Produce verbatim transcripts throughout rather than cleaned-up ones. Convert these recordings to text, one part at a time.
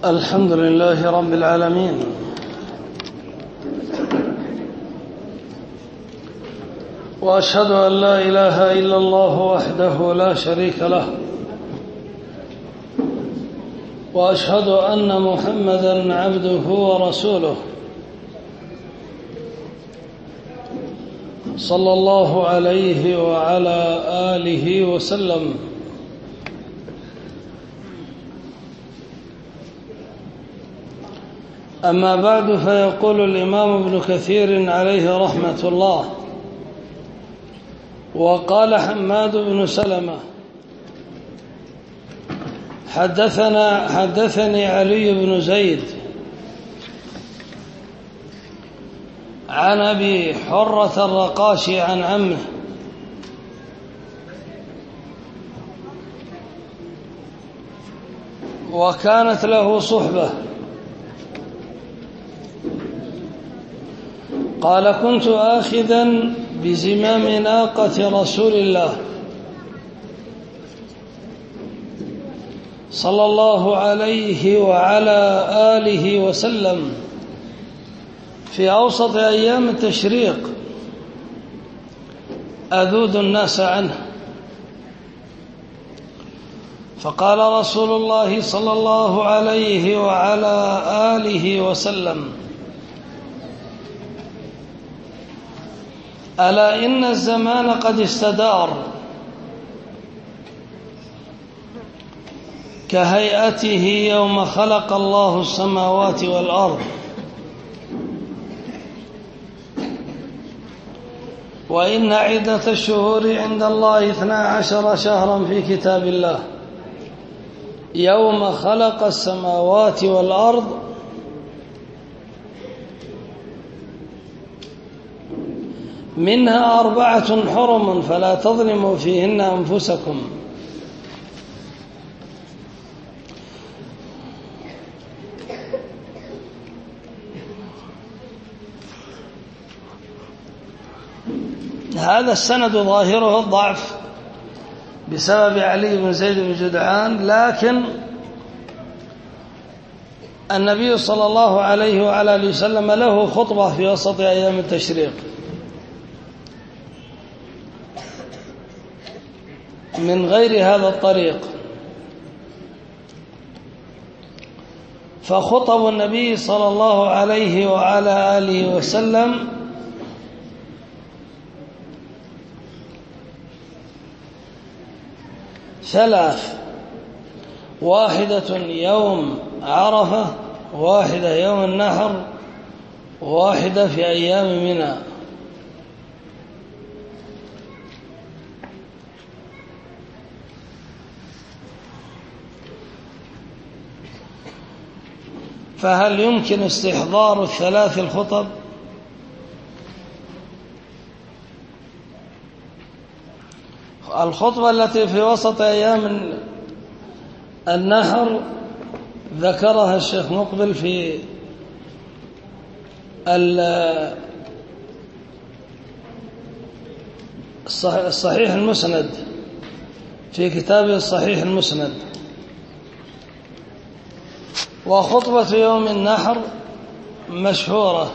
الحمد لله رب العالمين، وأشهد أن لا إله إلا الله وحده لا شريك له، وأشهد أن محمدًا عبده ورسوله صلى الله عليه وعلى آله وسلم. أما بعد، فيقول الإمام ابن كثير عليه رحمة الله: وقال حماد بن سلمة حدثنا حدثني علي بن زيد عن أبي حرة الرقاشي عن عمه وكانت له صحبة، قال: كنت آخذا بزمام ناقة رسول الله صلى الله عليه وعلى آله وسلم في أوسط أيام التشريق أذود الناس عنه، فقال رسول الله صلى الله عليه وعلى آله وسلم: ألا إن الزمان قد استدار كهيئته يوم خلق الله السماوات والأرض، وإن عدة الشهور عند الله اثنا عشر شهرا في كتاب الله يوم خلق السماوات والأرض، منها أربعة حرم فلا تظلموا فيهن أنفسكم. هذا السند ظاهره الضعف بسبب علي بن زيد بن جدعان، لكن النبي صلى الله عليه وعلى آله وسلم له خطبة في وسط أيام التشريق من غير هذا الطريق، فخطب النبي صلى الله عليه وعلى آله وسلم ثلاث: واحدة يوم عرفة، واحدة يوم النحر، واحدة في أيام منى. فهل يمكن استحضار الثلاث الخطب؟ الخطبة التي في وسط أيام النحر ذكرها الشيخ مقبل في الصحيح المسند، في كتابه الصحيح المسند. وخطبة يوم النحر مشهورة،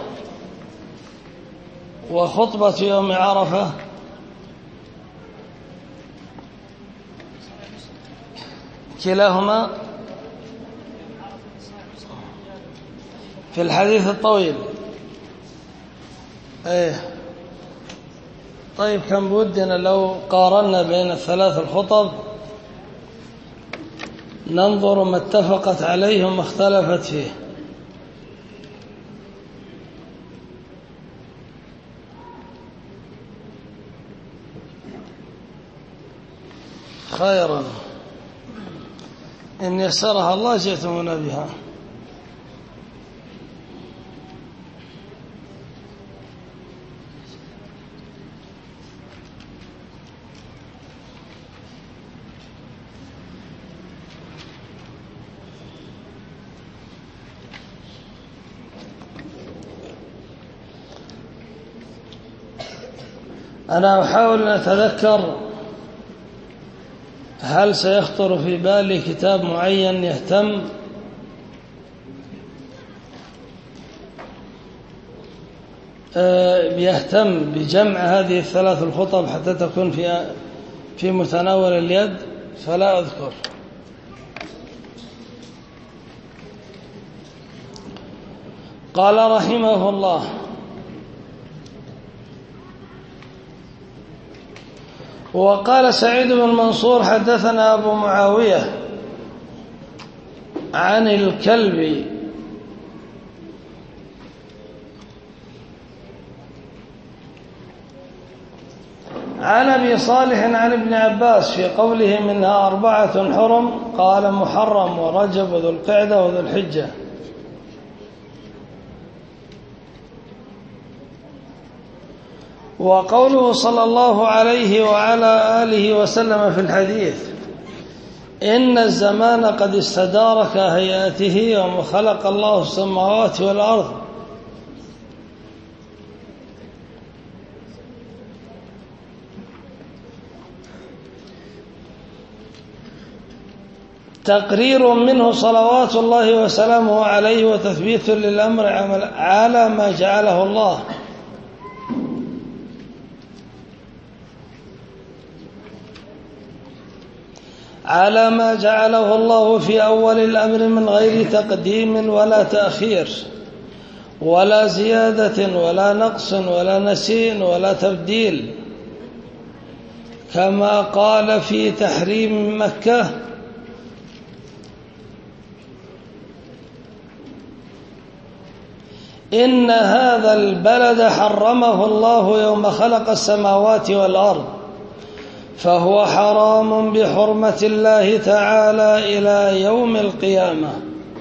وخطبة يوم عرفة كلاهما في الحديث الطويل. ايه طيب، كان بودنا لو قارنا بين الثلاث الخطب ننظر ما اتفقت عليه وما اختلفت فيه. خيرا، إن يسرها الله جئتمونا بها. أنا أحاول أن أتذكر هل سيخطر في بالي كتاب معين يهتم يهتم بجمع هذه الثلاث الخطب حتى تكون في في متناول اليد فلا أذكر. قال رحمه الله: وقال سعيد بن منصور حدثنا أبو معاوية عن الكلب عن أبي صالح عن ابن عباس في قوله منها أربعة حرم، قال محرم ورجب وذو القعدة وذو الحجة. وقوله صلى الله عليه وعلى آله وسلم في الحديث: إن الزمان قد استدار كهيئته يوم خلق الله السماوات والأرض، تقرير منه صلوات الله وسلامه عليه وتثبيت للأمر على ما جعله الله، على ما جعله الله في أول الأمر من غير تقديم ولا تأخير ولا زيادة ولا نقص ولا نسيء ولا تبديل، كما قال في تحريم مكة: إن هذا البلد حرمه الله يوم خلق السماوات والأرض، فهو حرام بحرمة الله تعالى إلى يوم القيامة.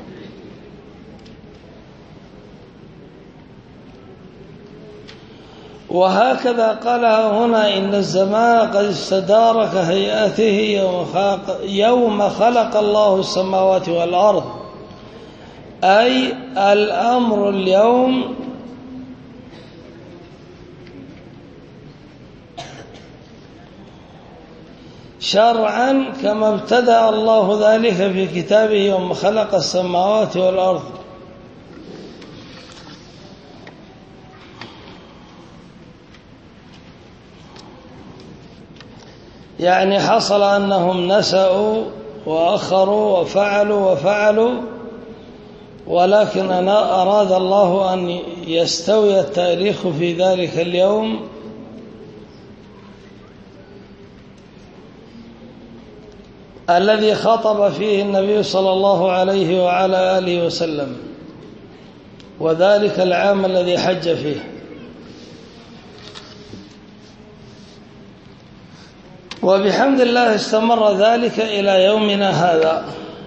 وهكذا قال هنا: إن الزمان قد استدار كهيئته يوم خلق الله السماوات والأرض، أي الأمر اليوم شرعا كما ابتدأ الله ذلك في كتابه يوم خلق السماوات والأرض. يعني حصل أنهم نسأوا وأخروا وفعلوا وفعلوا، ولكن أنا أراد الله أن يستوي التاريخ في ذلك اليوم الذي خطب فيه النبي صلى الله عليه وعلى آله وسلم، وذلك العام الذي حج فيه. وبحمد الله استمر ذلك إلى يومنا هذا.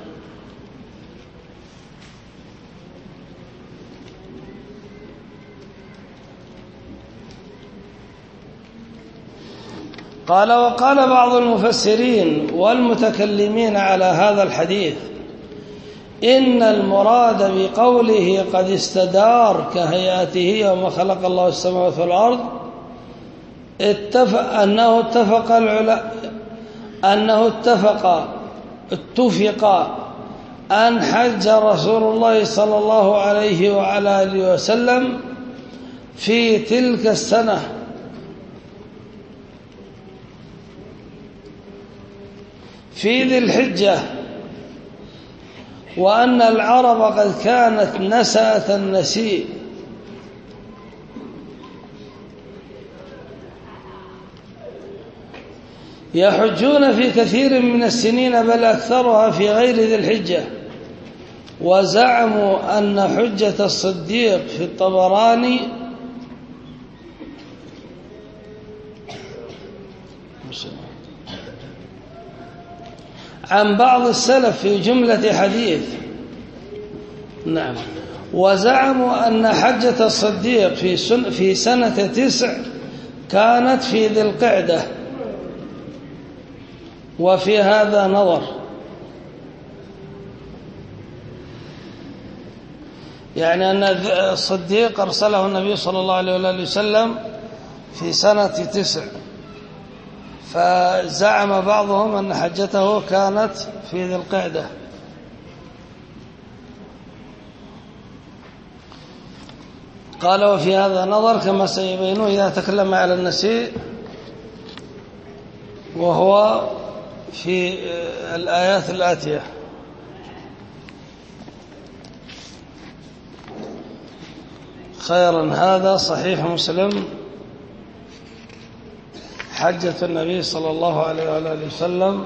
قال: وقال بعض المفسرين والمتكلمين على هذا الحديث: إن المراد بقوله قد استدار كهيئته يوم خلق الله السماوات والأرض اتفق أنه اتفق العلماء أنه اتفق اتفق أن حج رسول الله صلى الله عليه وعلى آله وسلم في تلك السنة، في ذي الحجة، وأن العرب قد كانت نسأة النسيء، يحجون في كثير من السنين بل أكثرها في غير ذي الحجة. وزعموا أن حجة الصديق في الطبراني عن بعض السلف في جملة حديث. نعم. وزعموا أن حجة الصديق في سن في سنة تسع كانت في ذي القعدة، وفي هذا نظر، يعني أن الصديق أرسله النبي صلى الله عليه وآله وسلم في سنة تسع، فزعم بعضهم أن حجته كانت في ذي القعدة. قال وفي هذا نظر كما سيبينه إذا تكلم على النسيء، وهو في الآيات الآتية. خيرا، هذا صحيح مسلم حجة النبي صلى الله عليه وآله وسلم.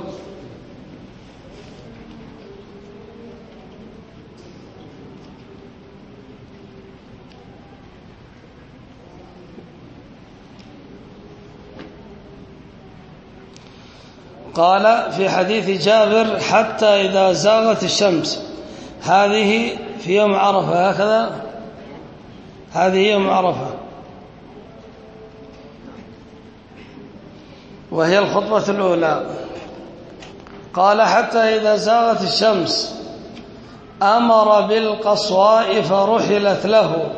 قال في حديث جابر حتى إذا زاغت الشمس، هذه في يوم عرفة، هكذا هذه يوم عرفة، وهي الخطبة الأولى. قال حتى إذا زاغت الشمس أمر بالقصواء فرحلت له،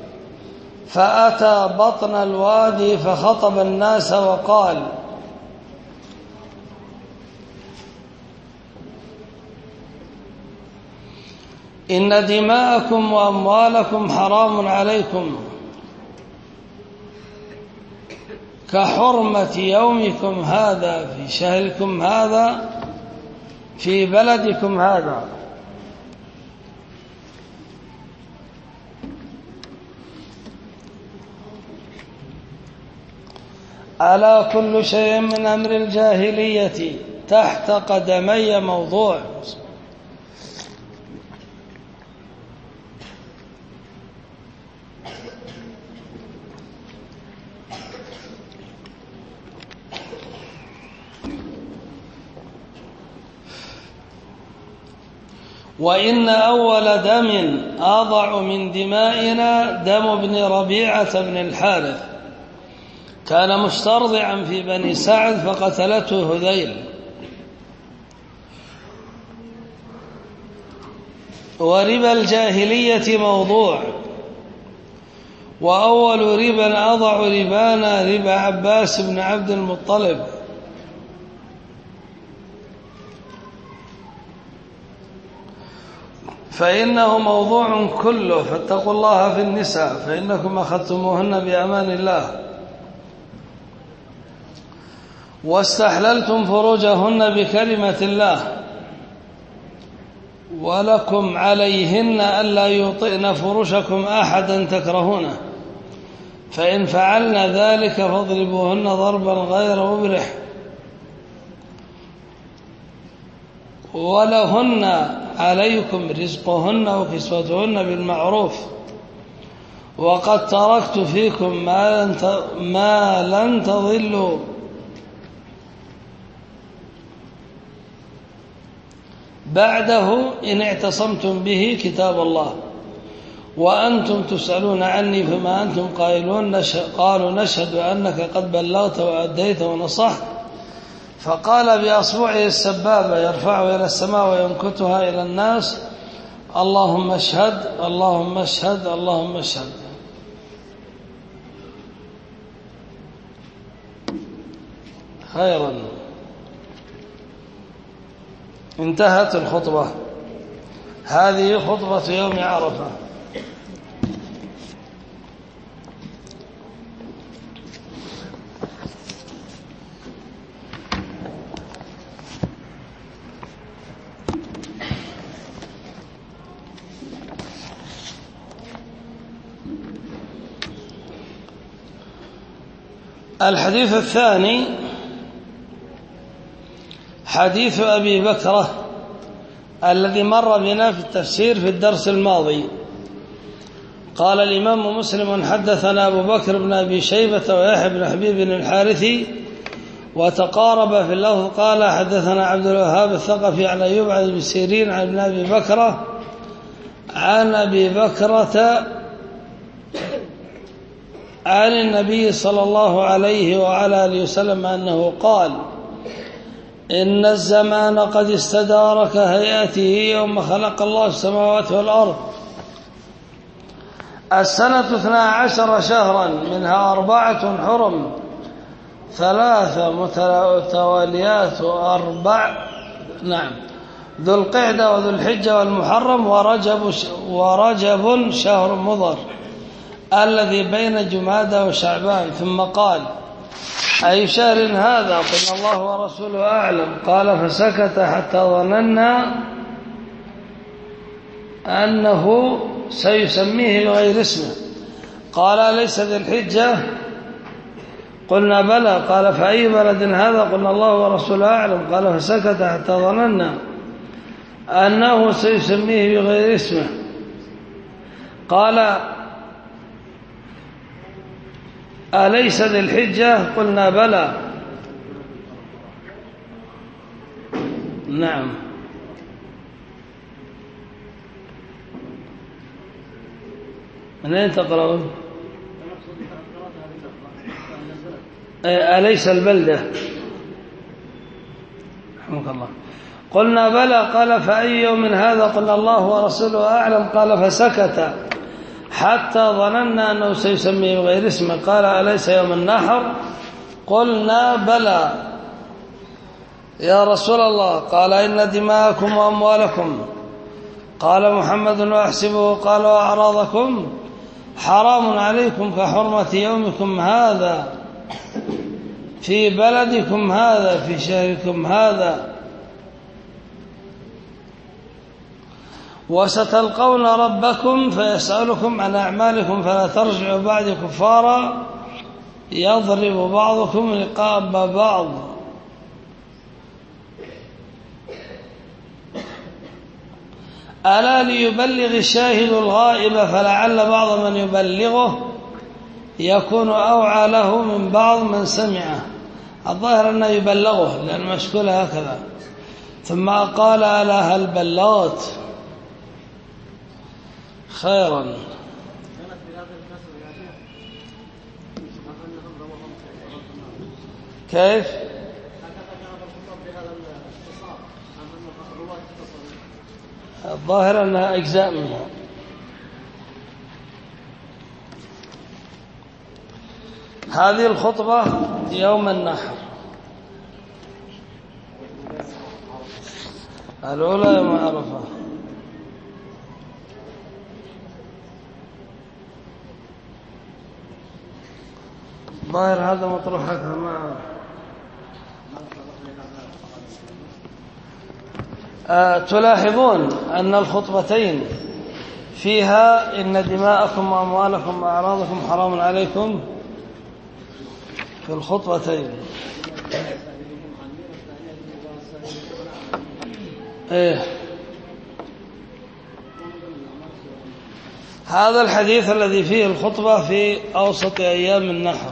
فأتى بطن الوادي فخطب الناس وقال: إن دماءكم وأموالكم حرام عليكم كحرمة يومكم هذا في شهركم هذا في بلدكم هذا. ألا كل شيء من أمر الجاهلية تحت قدمي موضوع. وإن أول دم أضع من دمائنا دم ابن ربيعة بن الحارث، كان مسترضعا في بني سعد فقتلته هذيل. وربا الجاهلية موضوع، وأول ربا أضع ربانا ربا عباس بن عبد المطلب. فإنه موضوع كله، فاتقوا الله في النساء فإنكم أخذتموهن بأمان الله، واستحللتم فروجهن بكلمة الله، ولكم عليهن ألا يطئن فرشكم أحدا تكرهونه، فإن فعلن ذلك فاضربوهن ضربا غير مبرح، ولهن عليكم رزقهن وكسوتهن بالمعروف، وقد تركت فيكم ما لن ما لن تضلوا بعده إن اعتصمتم به كتاب الله، وأنتم تسألون عني فما أنتم قائلون. قالوا نشهد أنك قد بلغت وأديت ونصحت. فقال بأصبعه السبابة يرفعها إلى السماء وينكتها إلى الناس: اللهم اشهد اللهم اشهد اللهم اشهد. خيرا. انتهت الخطبة. هذه خطبة يوم عرفة. الحديث الثاني حديث أبي بكرة الذي مر بنا في التفسير في الدرس الماضي. قال الإمام مسلم: حدثنا أبو بكر بن أبي شيبة ويحيى بن حبيب الحارثي، وتقارب في اللفظ. قال حدثنا عبد الوهاب الثقفي عن أيوب عن ابن سيرين عن ابن أبي بكرة عن أبي بكرة عن النبي صلى الله عليه وعلى آله وسلم أنه قال: إن الزمان قد استدار كهيئته يوم خلق الله السماوات والأرض. السنة اثنا عشر شهرا، منها أربعة حرم، ثلاثة متواليات أربع نعم ذو القعدة وذو الحجة والمحرم ورجب ورجب شهر مضر. الذي بين جمادى وشعبان، ثم قال: أي شهر هذا؟ قلنا: الله ورسوله أعلم. قال: فسكت حتى ظننا أنه سيسميه بغير اسمه. قال: أليس ذي الحجة؟ قلنا: بلى. قال: فأي بلد هذا؟ قلنا: الله ورسوله أعلم. قال: فسكت حتى ظننا أنه سيسميه بغير اسمه. قال: أليس ذي الحجة؟ قلنا: بلى. نعم. من أين تقرأون؟ أليس البلدة؟ رحمك الله. قلنا: بلى. قال: فأي يوم هذا؟ قلنا: الله ورسوله أعلم. قال: فسكت حتى ظننا أنه سيسميه بغير اسمه. قال: أليس يوم النحر؟ قلنا: بلى يا رسول الله. قال: إن دماءكم وأموالكم. قال: محمد وأحسبه. قال: وأعراضكم حرام عليكم كحرمة يومكم هذا في بلدكم هذا في شهركم هذا، وستلقون ربكم فيسألكم عن أعمالكم فلا ترجعوا بعد كفارا يضرب بعضكم رقاب بعض. ألا ليبلغ الشاهد الغائب فلعل بعض من يبلغه يكون أوعى له من بعض من سمعه. الظاهر أنه يبلغه لأن مشكول هكذا. ثم قال: ألا هل بلغت؟ خيرا. كيف؟ الظاهر أنها أجزاء منها. هذه الخطبة يوم النحر، الأولى يوم عرفة. ظاهر هذا مطروح هكذا ما أه تلاحظون أن الخطبتين فيها إن دماءكم وأموالكم وأعراضكم حرام عليكم في الخطبتين. إيه هذا الحديث الذي فيه الخطبة في أوسط أيام النحر.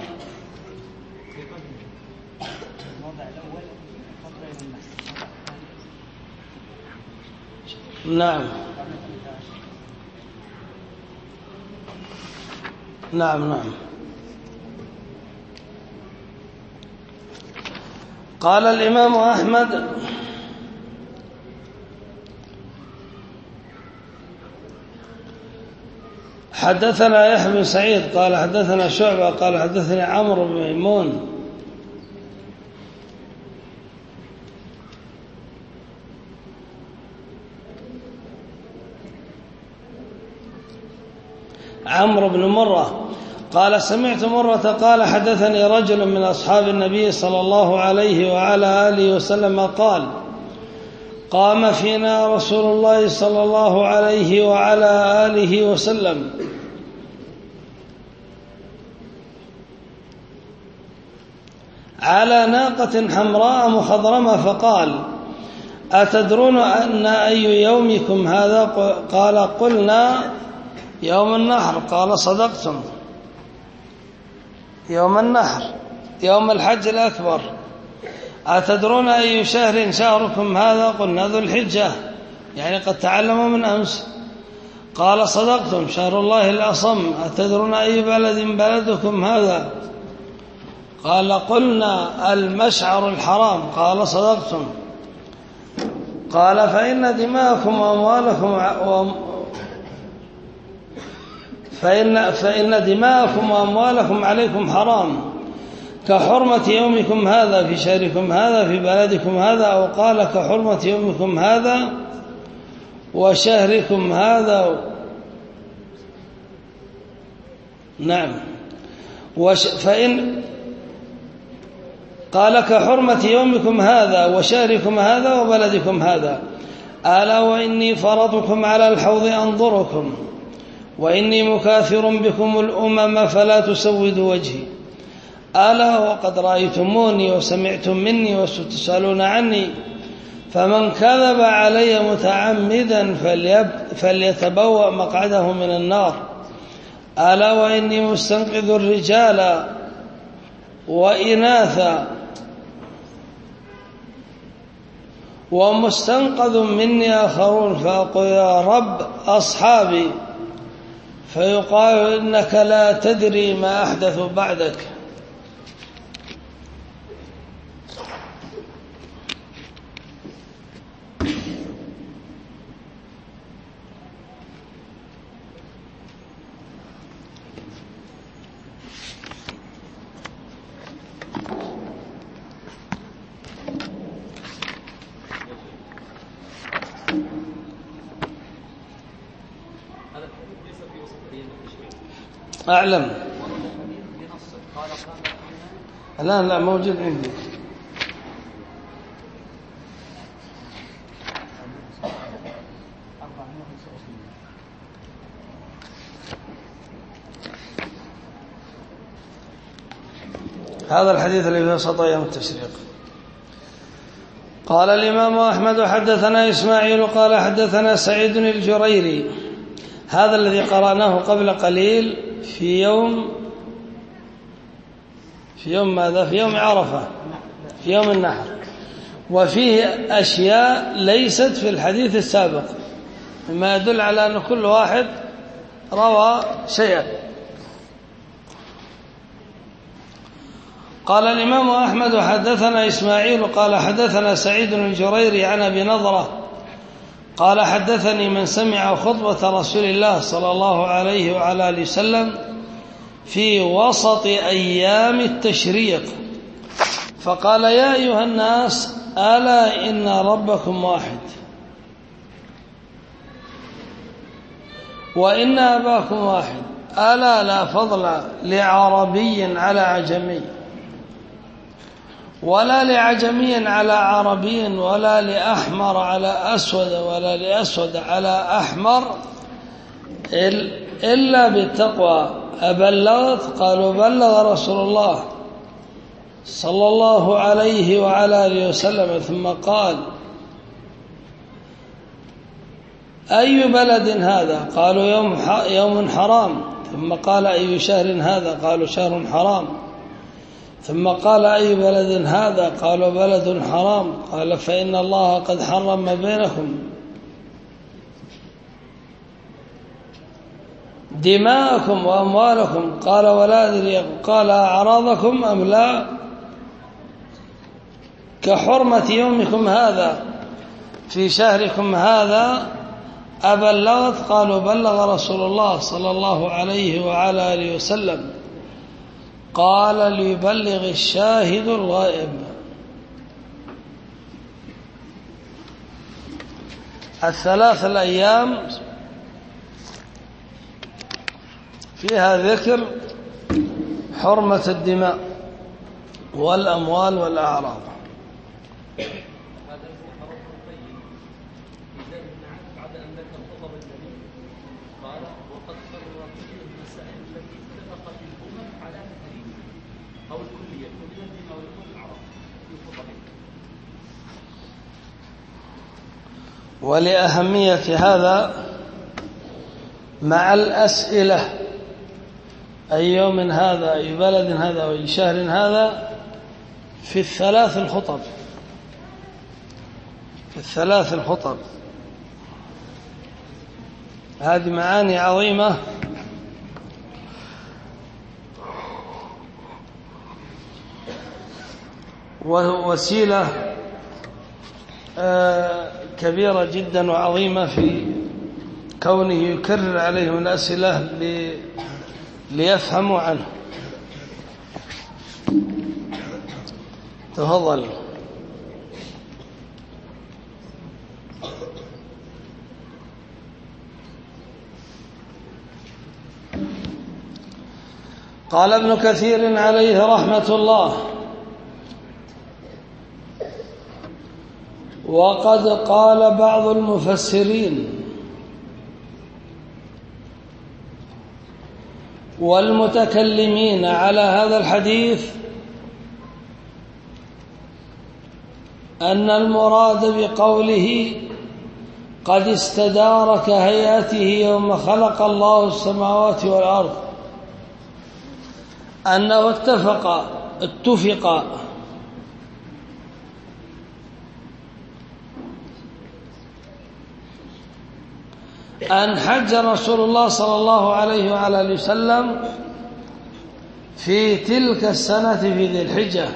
نعم نعم نعم. قال الإمام أحمد: حدثنا يحيى بن سعيد قال حدثنا شعبة قال حدثني عمرو بن ميمون عمرو بن مرة قال سمعت مرة قال حدثني رجل من أصحاب النبي صلى الله عليه وعلى آله وسلم قال: قام فينا رسول الله صلى الله عليه وعلى آله وسلم على ناقة حمراء مخضرمة فقال: أتدرون أن أي يومكم هذا؟ قال: قلنا: يوم النحر. قال: صدقتم، يوم النحر يوم الحج الأكبر. أتدرون أي شهر شهركم هذا؟ قلنا: ذو الحجة، يعني قد تعلموا من أمس. قال: صدقتم، شهر الله الأصم. أتدرون أي بلد بلدكم هذا؟ قال: قلنا: المشعر الحرام. قال: صدقتم. قال: فإن دماءكم وأموالكم و... فإن, فإن دماءكم وأموالكم عليكم حرام كحرمة يومكم هذا في شهركم هذا في بلدكم هذا، أو قال: كحرمة يومكم هذا وشهركم هذا. نعم. وش فإن قال كحرمة يومكم هذا وشهركم هذا وبلدكم هذا. ألا وإني فرضكم على الحوض أنظركم وإني مكاثر بكم الأمم فلا تسودوا وجهي. ألا وقد رأيتموني وسمعتم مني وستسألون عني. فمن كذب علي متعمدا فليتبوأ مقعده من النار. ألا وإني مستنقذ الرجال وإناثا ومستنقذ مني آخرون فأقول يا رب أصحابي فيقال إنك لا تدري ما أحدث بعدك. أعلم. لا لا موجود عندي. هذا الحديث الذي في وسط أيام التشريق. قال الإمام أحمد حدثنا إسماعيل قال حدثنا سعيد الجريري، هذا الذي قرأناه قبل قليل في يوم في يوم ماذا؟ في يوم عرفة، في يوم النحر، وفيه أشياء ليست في الحديث السابق مما يدل على أن كل واحد روى شيئا. قال الإمام أحمد حدثنا إسماعيل قال حدثنا سعيد الجريري عن أبي نضرة قال حدثني من سمع خطبة رسول الله صلى الله عليه وعلى آله وسلم في وسط أيام التشريق فقال يا أيها الناس ألا إن ربكم واحد وإن أباكم واحد ألا لا فضل لعربي على عجمي ولا لعجمي على عربي ولا لأحمر على أسود ولا لأسود على أحمر إلا بالتقوى. أبلغت؟ قالوا بلغ رسول الله صلى الله عليه وعلى آله وسلم. ثم قال أي بلد هذا؟ قالوا يوم يوم حرام. ثم قال أي شهر هذا؟ قالوا شهر حرام. ثم قال أي بلد هذا؟ قالوا بلد حرام. قال فإن الله قد حرم ما بينكم دماءكم وأموالكم. قال ولا أدري. قال أعراضكم أم لا؟ كحرمة يومكم هذا في شهركم هذا. أبلغت؟ قالوا بلغ رسول الله صلى الله عليه وعلى آله وسلم. قال ليبلغ الشاهد الغائب. الثلاث الأيام فيها ذكر حرمة الدماء والأموال والأعراض. ولأهمية هذا مع الأسئلة أي يوم هذا أي بلد هذا أي شهر هذا في الثلاث الخطب في الثلاث الخطب هذه معاني عظيمة ووسيلة كبيرة جدا وعظيمة في كونه يكرر عليهم الأسئلة ليفهموا عنه. تفضل. قال ابن كثير عليه رحمة الله: وقد قال بعض المفسرين والمتكلمين على هذا الحديث أن المراد بقوله قد استدار كهيئته يوم خلق الله السماوات والأرض أنه اتفق اتفق أن حج رسول الله صلى الله عليه وعلى آله وسلم في تلك السنة في ذي الحجة،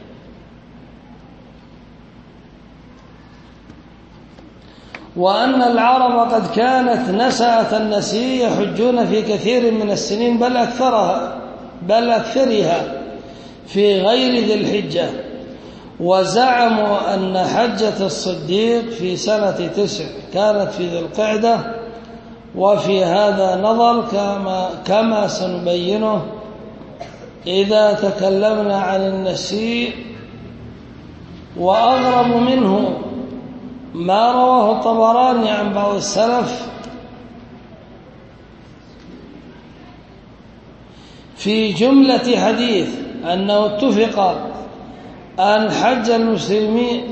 وأن العرب قد كانت نسأة النسي يحجون في كثير من السنين بل أكثرها بل أكثرها في غير ذي الحجة، وزعموا أن حجة الصديق في سنة تسع كانت في ذي القعدة، وفي هذا نظر كما, كما سنبينه إذا تكلمنا عن النسيء. وأغرب منه ما رواه الطبراني عن بعض السلف في جملة حديث أنه اتفق أن حج المسلمين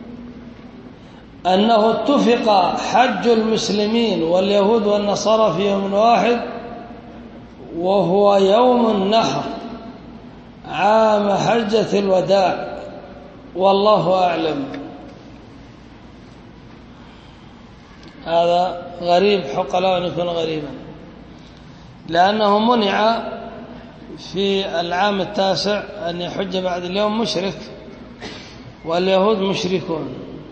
أنه اتفق حج المسلمين واليهود والنصارى في يوم واحد، وهو يوم النحر عام حجة الوداع، والله أعلم. هذا غريب، حق له أن يكون غريبا، لأنه منع في العام التاسع أن يحج بعد اليوم مشرك، واليهود مشركون.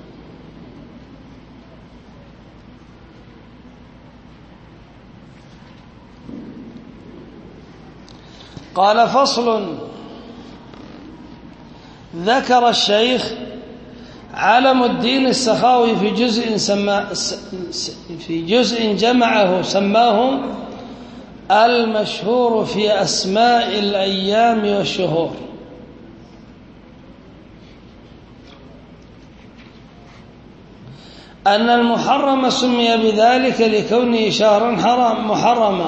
قال: فصل. ذكر الشيخ علم الدين السخاوي في جزء سما في جزء جمعه سماه المشهور في أسماء الأيام والشهور، أن المحرم سمي بذلك لكونه شهرا حرام محرما،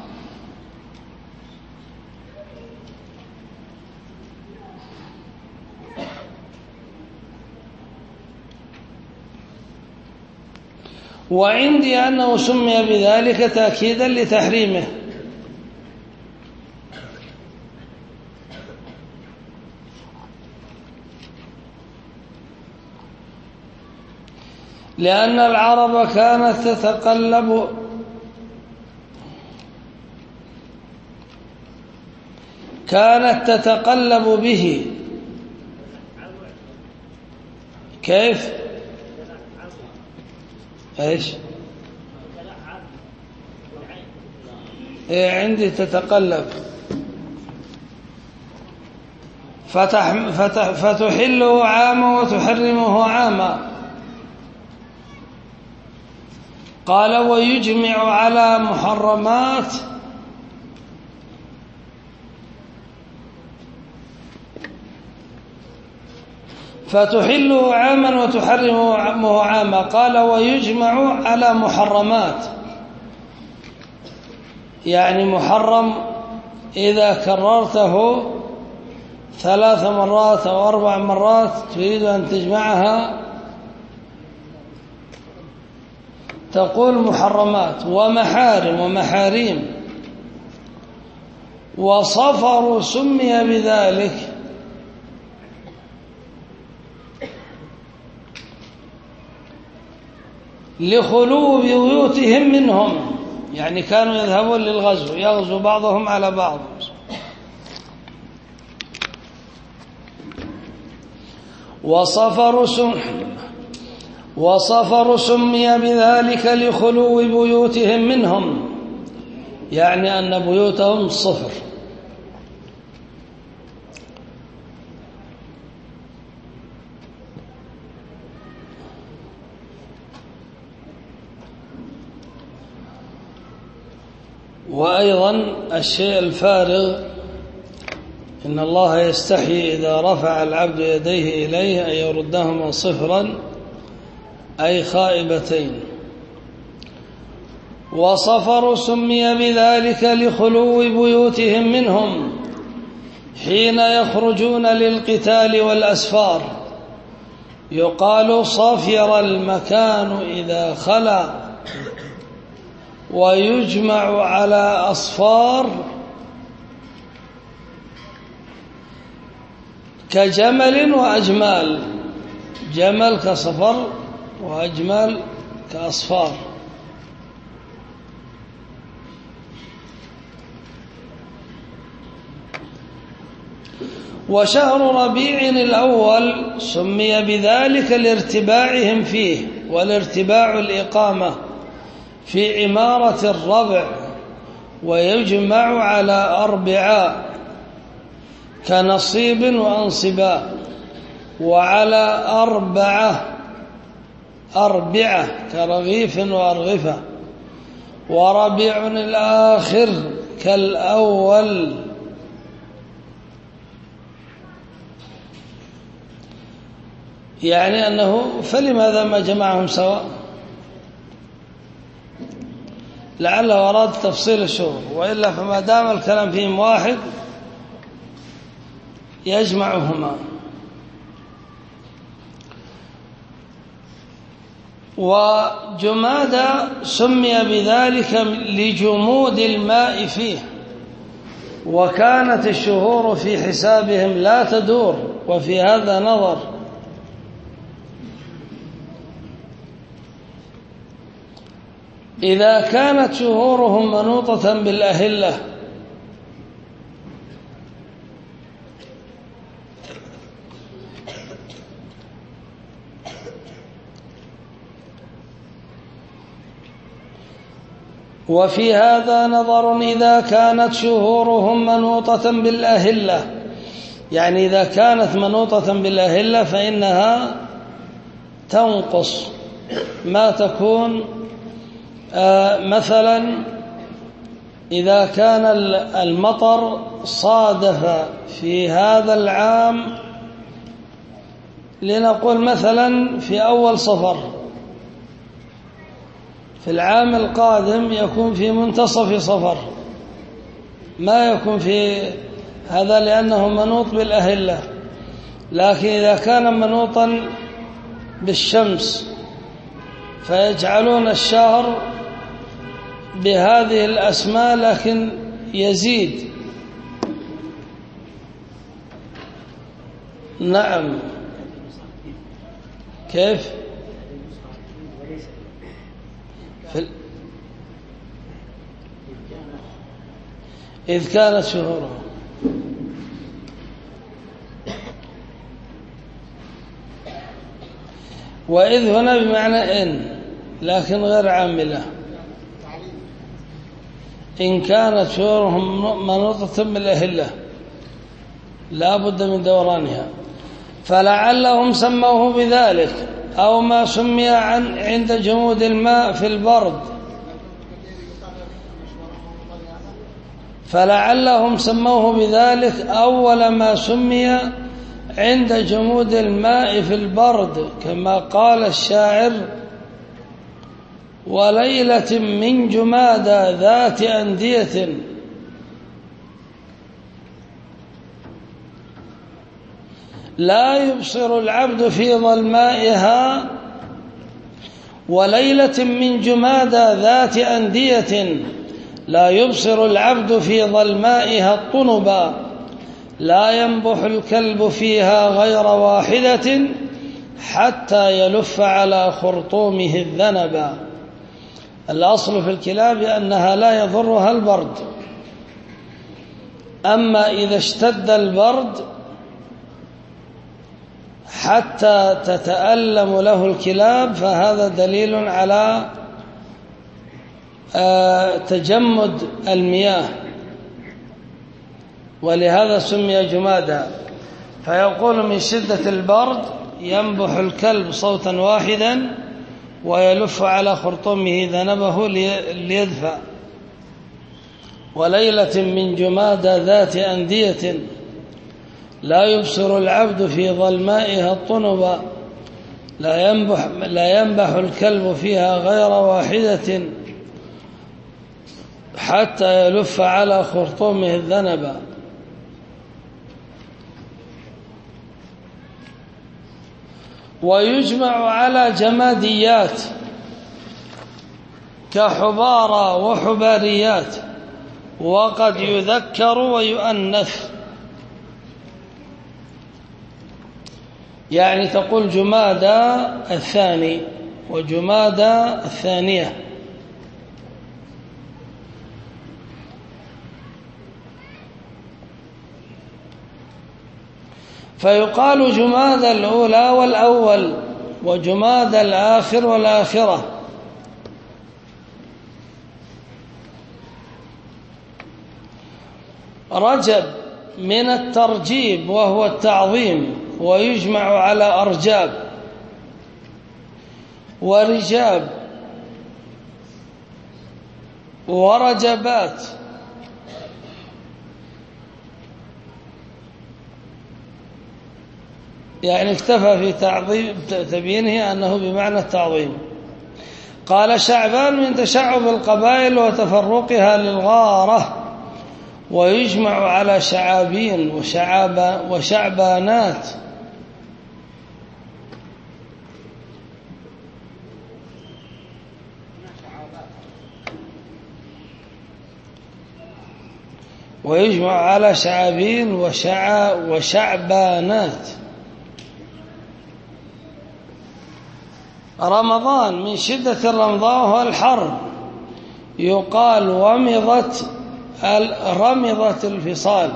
وعندي أنه سمي بذلك تأكيدا لتحريمه، لأن العرب كانت تتقلب كانت تتقلب به. كيف؟ ايش؟ إيه عندي تتقلب فتح فتح فتحله عاما وتحرمه عاما. قال: ويجمع على محرمات فتحله عاما وتحرمه عاما. قال: ويجمع على محرمات، يعني محرم إذا كررته ثلاث مرات أو أربع مرات تريد أن تجمعها تقول محرمات. ومحارم ومحاريم. وصفر سمي بذلك لخلو بيوتهم منهم، يعني كانوا يذهبون للغزو، يغزو بعضهم على بعض. وصفر سم وصفر سمي بذلك لخلو بيوتهم منهم، يعني أن بيوتهم صفر. وأيضا الشيء الفارغ إن الله يستحي إذا رفع العبد يديه إليه أن يردهما صفرا أي خائبتين. وصفر سمي بذلك لخلو بيوتهم منهم حين يخرجون للقتال والأسفار، يقال صفر المكان إذا خلا، ويجمع على أصفار كجمل وأجمال، جمل كصفر وأجمال كأصفار. وشهر ربيع الأول سمي بذلك لارتباعهم فيه، والارتباع الإقامة في عمارة الربع، ويجمع على أربعاء كنصيب وأنصباء، وعلى أربعة أربعة كرغيف وأرغفة، وربيع الآخر كالأول. يعني أنه فلماذا ما جمعهم سواء؟ لعله أراد تفصيل الشهور، وإلا فما دام الكلام فيهم واحد يجمعهما. وجمادى سمي بذلك لجمود الماء فيه، وكانت الشهور في حسابهم لا تدور، وفي هذا نظر. إذا كانت شهورهم منوطة بالأهلة وفي هذا نظر إذا كانت شهورهم منوطة بالأهلة، يعني إذا كانت منوطة بالأهلة فإنها تنقص ما تكون. آه مثلا إذا كان المطر صادف في هذا العام، لنقول مثلا في أول صفر، في العام القادم يكون في منتصف صفر، ما يكون في هذا لأنه منوط بالأهلة. لكن إذا كان منوطا بالشمس فيجعلون الشهر بهذه الأسماء، لكن يزيد. نعم. كيف؟ في إذ كانت شهوره، وإذ هنا بمعنى إن، لكن غير عاملة. إن كانت شهورهم منوطة بالأهلة لا بد من دورانها، فلعلهم سموه بذلك أو ما سمي عن عند جمود الماء في البرد، فلعلهم سموه بذلك أول ما سمي عند جمود الماء في البرد، كما قال الشاعر: وليلة من جمادى ذات أندية لا يبصر العبد في ظلمائها، وليلة من جمادى ذات أندية لا يبصر العبد في ظلمائها الطنبا، لا ينبح الكلب فيها غير واحدة حتى يلف على خرطومه الذنبا. الأصل في الكلاب أنها لا يضرها البرد، أما إذا اشتد البرد حتى تتألم له الكلاب فهذا دليل على تجمد المياه، ولهذا سمي جمادا. فيقول من شدة البرد ينبح الكلب صوتا واحدا ويلف على خرطومه ذنبه ليدفع. وليلة من جمادى ذات أندية لا يبصر العبد في ظلمائها الطنبا، لا ينبح, لا ينبح الكلب فيها غير واحدة حتى يلف على خرطومه الذنبا. ويجمع على جماديات كحبارى وحباريات، وقد يذكر ويؤنث، يعني تقول جمادى الثاني وجمادى الثانية. فيقال جمادى الأولى والأول، وجمادى الآخر والآخرة. رجب من الترجيب وهو التعظيم، ويجمع على أرجاب ورجاب ورجبات. يعني اكتفى في تعظيم تبيينه أنه بمعنى التعظيم. قال شعبان من تشعب القبائل وتفرقها للغارة، ويجمع على شعابين وشعاب وشعبانات. ويجمع على شعابين وشع وشعبانات. رمضان من شدة الرمضاء وهو الحر، يقال ومضت رمضت الفصال.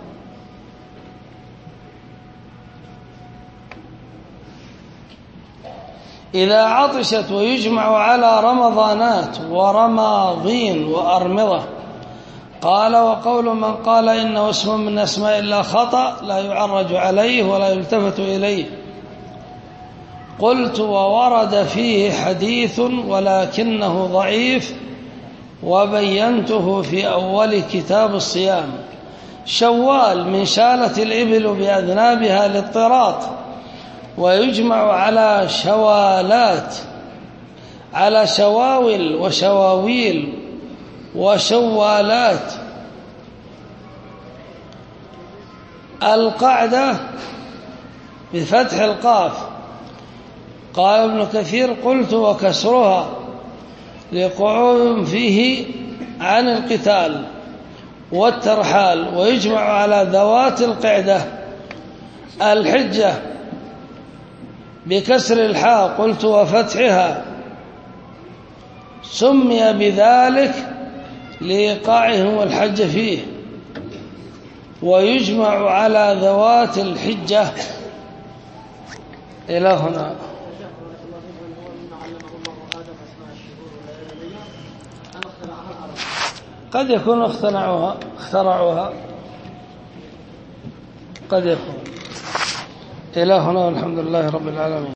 إذا عطشت. ويجمع على رمضانات ورماضين وأرمضة. قال وقول من قال إنه اسم من أسماء الله خطأ لا يعرج عليه ولا يلتفت إليه. قلت وورد فيه حديث ولكنه ضعيف، وبينته في أول كتاب الصيام. شوال من شالة الإبل بأذنابها للطراط. ويجمع على شوالات، على شواول وشواويل وشوالات. القعدة بفتح القاف. قال ابن كثير قلت وكسرها لقعود فيه عن القتال والترحال. ويجمع على ذوات القعدة. الحجة بكسر الحاء قلت وفتحها، سمي بذلك لإيقاعهم الحج فيه. ويجمع على ذوات الحجة. إلى هنا. قد يكون اخترعوها اخترعوها قد يكون. إلى هنا والحمد لله رب العالمين.